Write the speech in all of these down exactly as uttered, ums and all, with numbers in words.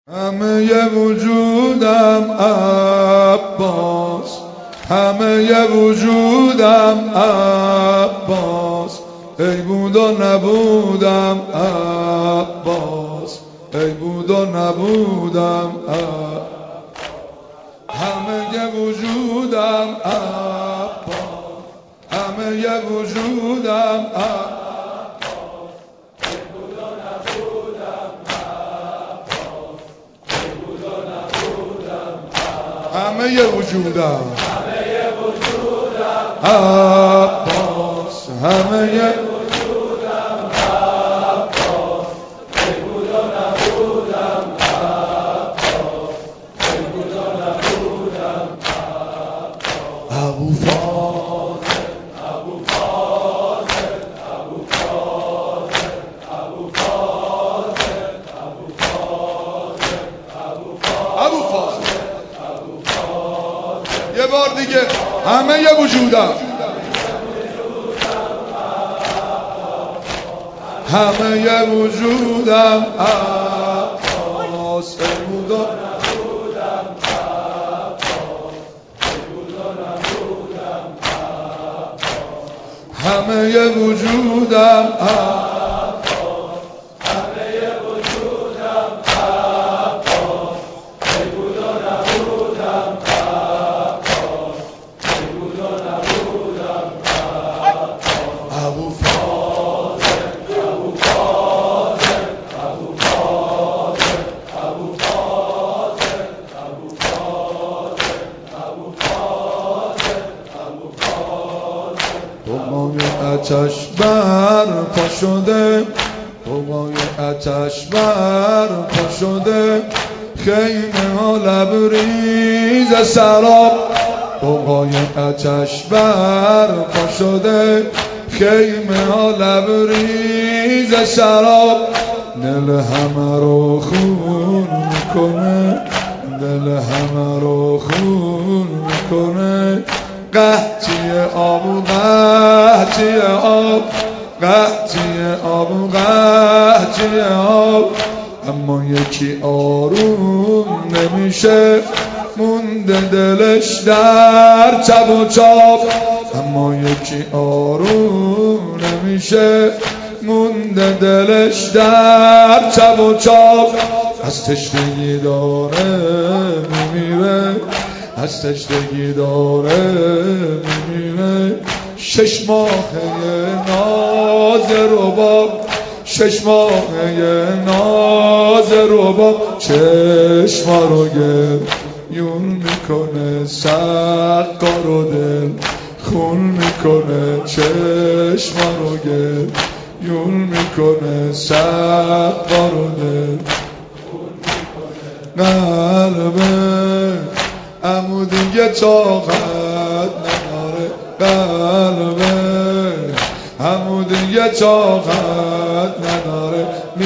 همه وجودم عباس، همه وجودم عباس، ای بود و نبودم عباس، ای بود و نبودم عباس. همه وجودم عباس، همه وجودم عباس، همه وجودم عباس، همه وجودم عباس، ای بود و نبودم عباس، ای بود و نبودم عباس. ابو فاضل، ابو فاضل، ابو فاضل، ابو فاضل، ابو فاضل، ابو فاضل. یه بار دیگه همه ی وجودم، همه ی وجودم عباس، ای بود و نبودم عباس، ای بود و نبودم عباس. همه ی وجودم عباس، همه ی وجودم عباس، ای بود و نبودم عباس، ای بود و نبودم عباس. ابو فاضل، ابو فاضل، ابو فاضل، ابو فاضل، ابو فاضل، ابو فاضل، ابو فاضل. دمای آتش بر پا شده، دمای آتش بر پا شده، خیمه ها لبریز سراب. دمای آتش بر پا شده، خیمه ها لبریز شراب. دل همه رو خون میکنه، دل همه رو خون میکنه. قحطی آب، قحطی آب، قحطی آب، قحطی آب. اما یکی آروم نمیشه، مونده دلش در چپ و چاپ. اما یکی آروم نمیشه، مونده دلش در چپ و چاپ. از تشنگی داره میمیره، از تشنگی داره میمیره. شش ماهه ناز رباب، شش ماهه ناز رباب. چشما رو گریون میکنه، سقا رو دل خون میکنه. چشما رو گریون میکنه، سقا رو دل خون میکنه. قلبه امو دیگه طاقت نداره، قلبه امو دیگه طاقت نداره.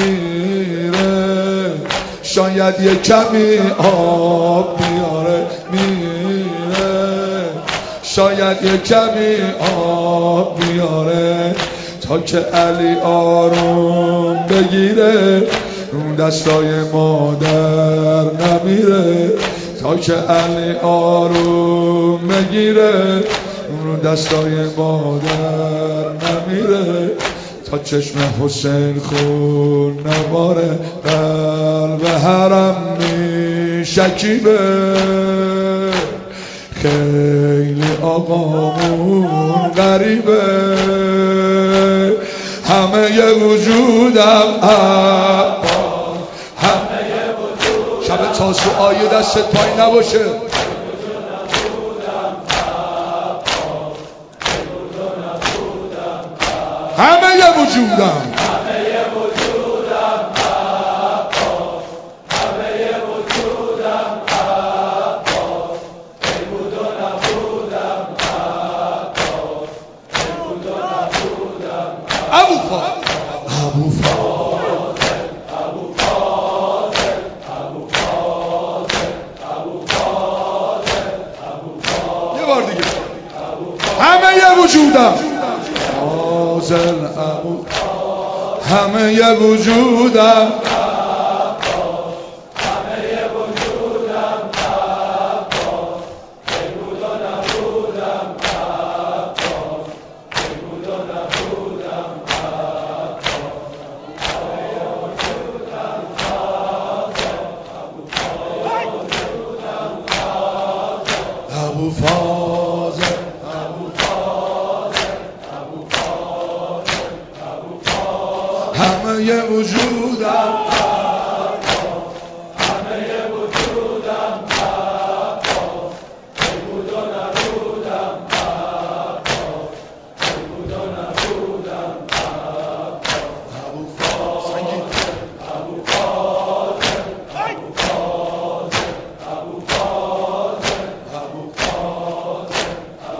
میره شاید یه کمی آب بیاره، میره شاید یه کمی آب بیاره. تا که علی آروم بگیره، اون دستای مادر نمیره. تا که علی آروم بگیره، اون دستای مادر نمیره. تا چشم حسین خون نباره، قلب حرم میشکیبه. خیلی آقامون غریبه، همه ی وجودم عباس، همه ی وجودم. شب تاسوعای دستت پایین نباشه. همه ی وجودم، همه ی وجودم عباس، همه ی وجودم عباس، ای بود و نبودم عباس، ای بود و نبودم عباس. ابو فاضل، ابو فاضل، ابو فاضل، ابو فاضل، ابو فاضل، ابو فاضل. یه بار دیگه همه ی وجودم فاضل، ابو همه ی وجودم، همه